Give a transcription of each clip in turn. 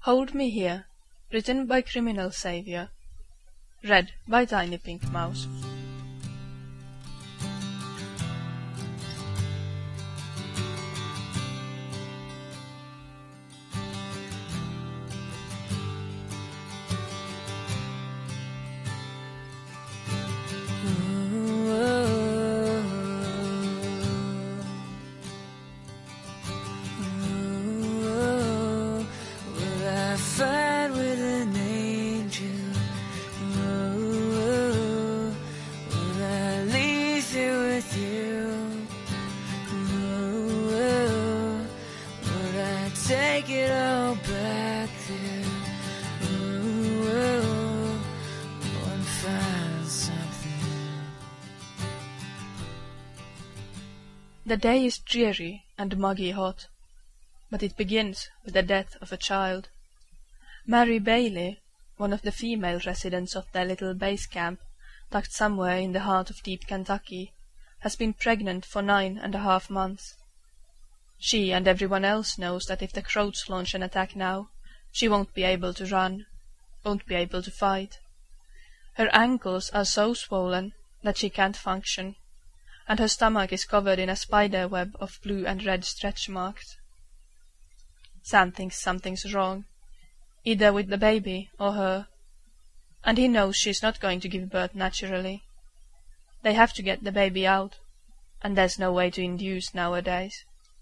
Hold Me Here, written by Criminal Savior. Read by Tiny Pink Mouse. Fight with an angel. Will I leave here with you? Would I take it all back there? And find something. The day is dreary and muggy hot, but it begins with the death of a child. Mary Bailey, one of the female residents of their little base camp, tucked somewhere in the heart of deep Kentucky, has been pregnant for 9.5 months. She and everyone else knows that if the Croats launch an attack now, she won't be able to run, won't be able to fight. Her ankles are so swollen that she can't function, and her stomach is covered in a spider web of blue and red stretch marks. Sam thinks something's wrong, either with the baby or her, and he knows she's not going to give birth naturally. They have to get the baby out, and there's no way to induce nowadays.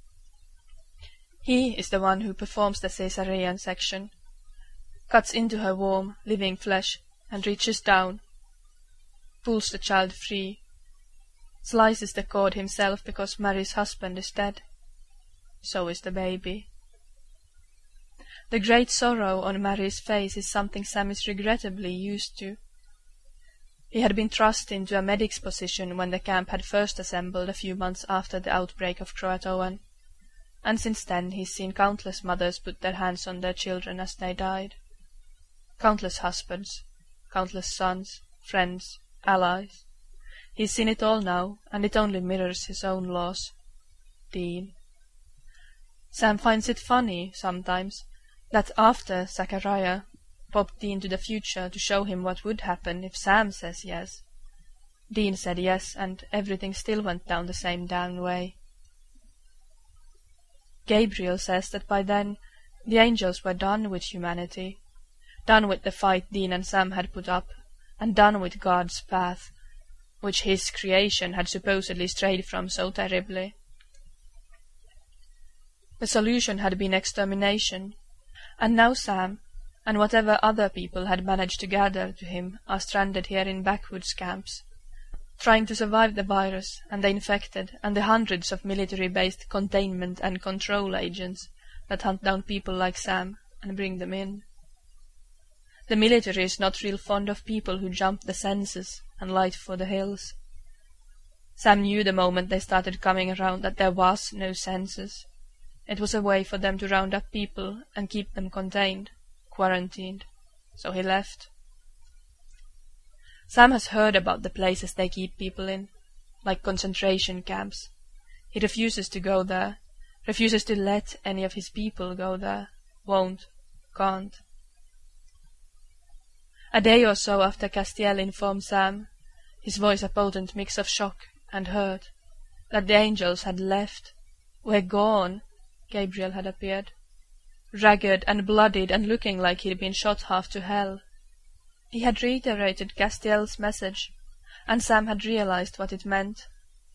He is the one who performs the caesarean section, cuts into her warm, living flesh, and reaches down, pulls the child free, slices the cord himself because Mary's husband is dead. So is the baby. The great sorrow on Mary's face is something Sam is regrettably used to. He had been thrust into a medic's position when the camp had first assembled a few months after the outbreak of Croatoan, and since then he's seen countless mothers put their hands on their children as they died. Countless husbands, countless sons, friends, allies. He's seen it all now, and it only mirrors his own loss. Dean. Sam finds it funny, sometimes, that after Zachariah popped Dean to the future to show him what would happen if Sam says yes, Dean said yes, and everything still went down the same damn way. Gabriel says that by then the angels were done with humanity, done with the fight Dean and Sam had put up, and done with God's path, which his creation had supposedly strayed from so terribly. The solution had been extermination, and now Sam, and whatever other people had managed to gather to him, are stranded here in backwoods camps, trying to survive the virus and the infected and the hundreds of military-based containment and control agents that hunt down people like Sam and bring them in. The military is not real fond of people who jump the census and light for the hills. Sam knew the moment they started coming around that there was no census. It was a way for them to round up people and keep them contained, quarantined. So he left. Sam has heard about the places they keep people in, like concentration camps. He refuses to go there, refuses to let any of his people go there, won't, can't. A day or so after Castiel informed Sam, his voice a potent mix of shock and hurt, that the angels had left, were gone, Gabriel had appeared, ragged and bloodied and looking like he'd been shot half to hell. He had reiterated Castiel's message, and Sam had realized what it meant.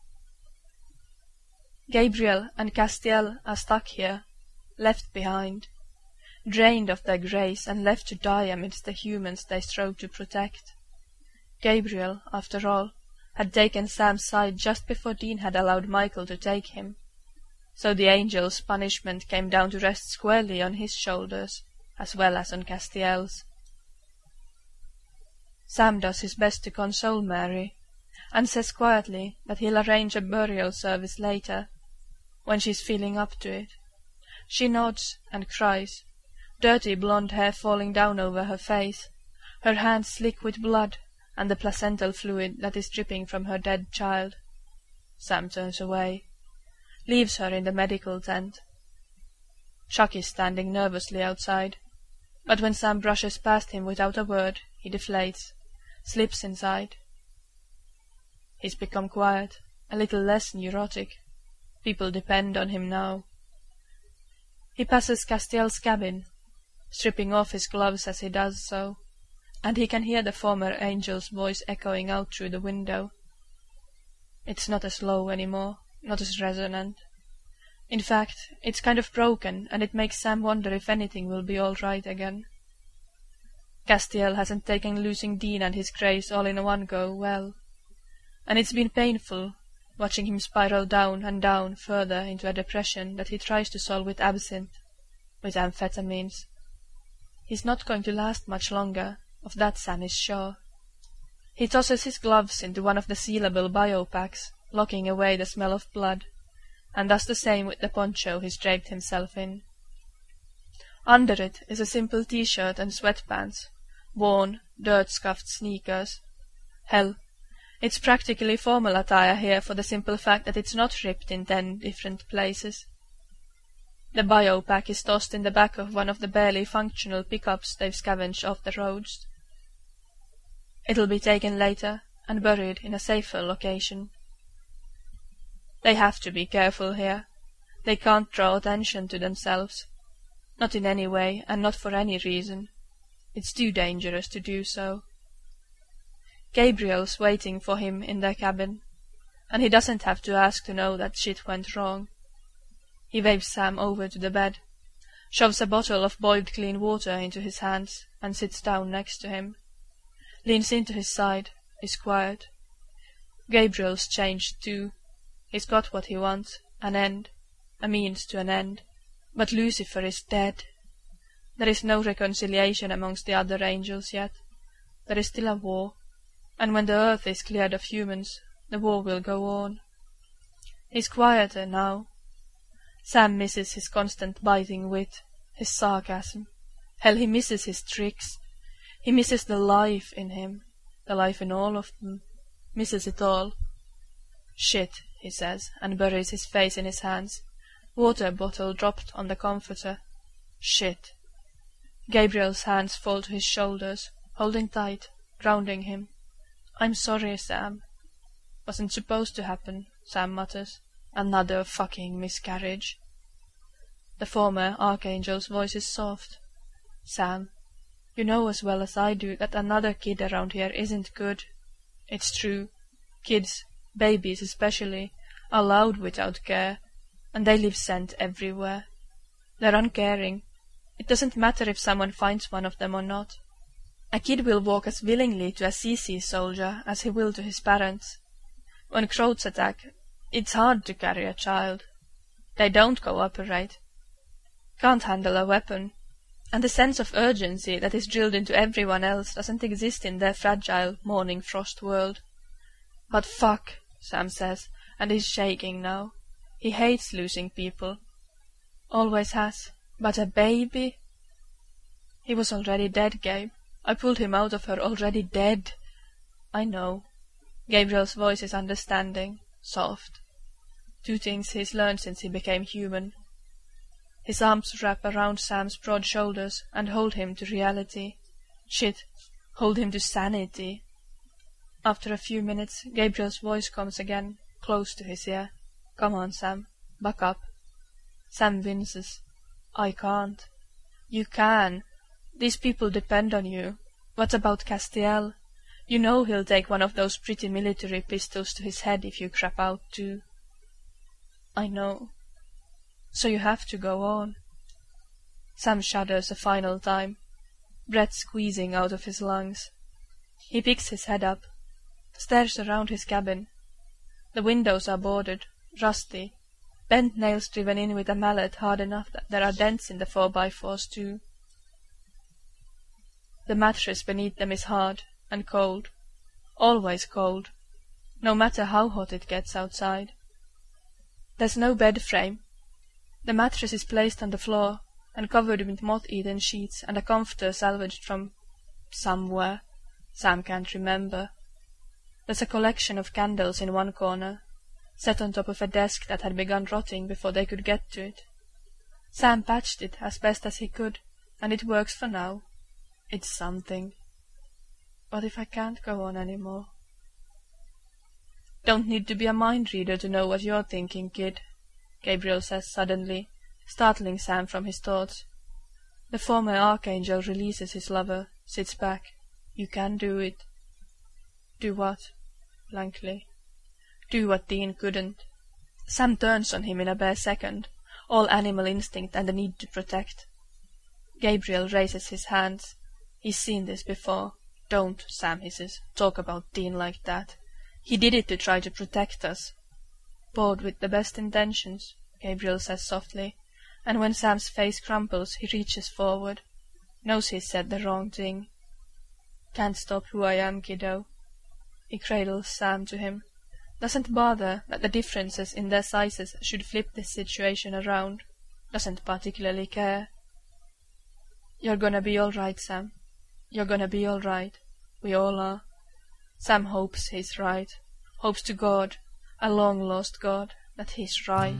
Gabriel and Castiel are stuck here, left behind, drained of their grace and left to die amidst the humans they strove to protect. Gabriel, after all, had taken Sam's side just before Dean had allowed Michael to take him, so the angel's punishment came down to rest squarely on his shoulders, as well as on Castiel's. Sam does his best to console Mary, and says quietly that he'll arrange a burial service later, when she's feeling up to it. She nods and cries, dirty blonde hair falling down over her face, her hands slick with blood and the placental fluid that is dripping from her dead child. Sam turns away, leaves her in the medical tent. Chuck is standing nervously outside, but when Sam brushes past him without a word, he deflates, slips inside. He's become quiet, a little less neurotic. People depend on him now. He passes Castiel's cabin, stripping off his gloves as he does so, and he can hear the former angel's voice echoing out through the window. It's not as low any more, not as resonant. In fact, it's kind of broken, and it makes Sam wonder if anything will be all right again. Castiel hasn't taken losing Dean and his Grace all in one go well, and it's been painful, watching him spiral down and down further into a depression that he tries to solve with absinthe, with amphetamines. He's not going to last much longer, of that Sam is sure. He tosses his gloves into one of the sealable biopacks, locking away the smell of blood, and does the same with the poncho he's draped himself in. Under it is a simple t-shirt and sweatpants, worn, dirt-scuffed sneakers. Hell, it's practically formal attire here for the simple fact that it's not ripped in 10 different places. The biopack is tossed in the back of one of the barely functional pickups they've scavenged off the roads. It'll be taken later and buried in a safer location. They have to be careful here. They can't draw attention to themselves. Not in any way, and not for any reason. It's too dangerous to do so. Gabriel's waiting for him in their cabin, and he doesn't have to ask to know that shit went wrong. He waves Sam over to the bed, shoves a bottle of boiled clean water into his hands, and sits down next to him. Leans into his side, is quiet. Gabriel's changed too. He's got what he wants, an end, a means to an end. But Lucifer is dead. There is no reconciliation amongst the other angels yet. There is still a war, and when the earth is cleared of humans, the war will go on. He's quieter now. Sam misses his constant biting wit, his sarcasm. Hell, he misses his tricks. He misses the life in him, the life in all of them. Misses it all. Shit, he says, and buries his face in his hands. Water bottle dropped on the comforter. Shit. Gabriel's hands fall to his shoulders, holding tight, grounding him. I'm sorry, Sam. Wasn't supposed to happen, Sam mutters. Another fucking miscarriage. The former archangel's voice is soft. Sam, you know as well as I do that another kid around here isn't good. It's true. Kids, babies especially, are loud without care, and they leave scent everywhere. They're uncaring. It doesn't matter if someone finds one of them or not. A kid will walk as willingly to a CC soldier as he will to his parents. When crowds attack, it's hard to carry a child. They don't cooperate. Can't handle a weapon. And the sense of urgency that is drilled into everyone else doesn't exist in their fragile, morning frost world. But fuck, Sam says, and he's shaking now. He hates losing people. Always has. But a baby? He was already dead, Gabe. I pulled him out of her already dead. I know. Gabriel's voice is understanding, soft. 2 things he's learned since he became human. His arms wrap around Sam's broad shoulders and hold him to reality. Shit, hold him to sanity. After a few minutes, Gabriel's voice comes again, close to his ear. Come on, Sam. Buck up. Sam winces. I can't. You can. These people depend on you. What about Castiel? You know he'll take one of those pretty military pistols to his head if you crap out too. I know. So you have to go on. Sam shudders a final time, breath squeezing out of his lungs. He picks his head up, stares around his cabin. The windows are boarded, rusty, bent nails driven in with a mallet hard enough that there are dents in the 4x4s too. The mattress beneath them is hard and cold, always cold, no matter how hot it gets outside. There's no bed frame. The mattress is placed on the floor and covered with moth-eaten sheets and a comforter salvaged from somewhere. Sam can't remember. There's a collection of candles in one corner, set on top of a desk that had begun rotting before they could get to it. Sam patched it as best as he could, and it works for now. It's something. But if I can't go on any more? Don't need to be a mind reader to know what you're thinking, kid, Gabriel says suddenly, startling Sam from his thoughts. The former archangel releases his lover, sits back. You can do it. Do what? Blankly. Do what Dean couldn't. Sam turns on him in a bare second, all animal instinct and the need to protect. Gabriel raises his hands. He's seen this before. Don't, Sam hisses, talk about Dean like that. He did it to try to protect us. Bored with the best intentions, Gabriel says softly, and when Sam's face crumples he reaches forward. Knows he's said the wrong thing. Can't stop who I am, kiddo. He cradles Sam to him. Doesn't bother that the differences in their sizes should flip this situation around. Doesn't particularly care. You're gonna be all right, Sam. You're gonna be all right. We all are. Sam hopes he's right. Hopes to God, a long-lost God, that he's right.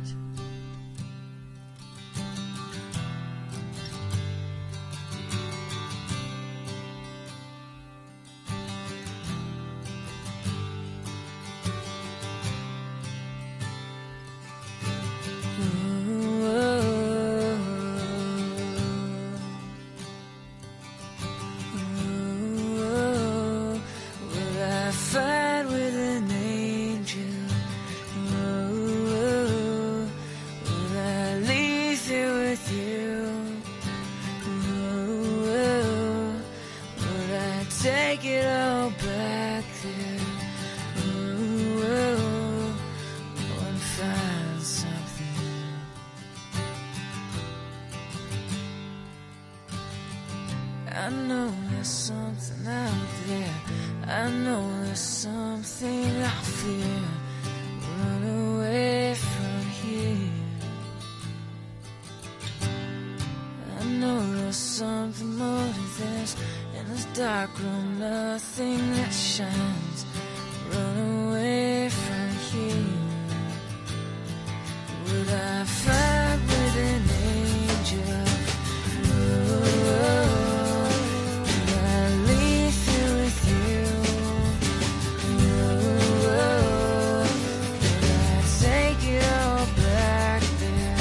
Take it all back there. Ooh, and find something. I know there's something out there. I know there's something I fear. Run away from here. I know there's something more to this. In this dark room, nothing that shines. Run away from here. Would I fight with an angel? Would I leave here with you? Would I take it all back there?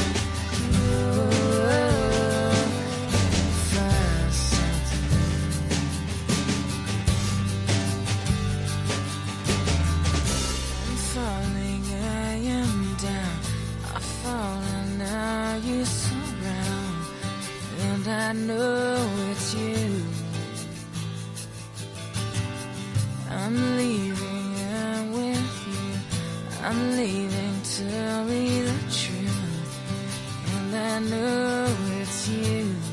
Find something. I'm falling, I am down. I fall and now you surround. And I know it's you. I'm leaving, I'm with you. I'm leaving, tell me the truth. And I know it's you.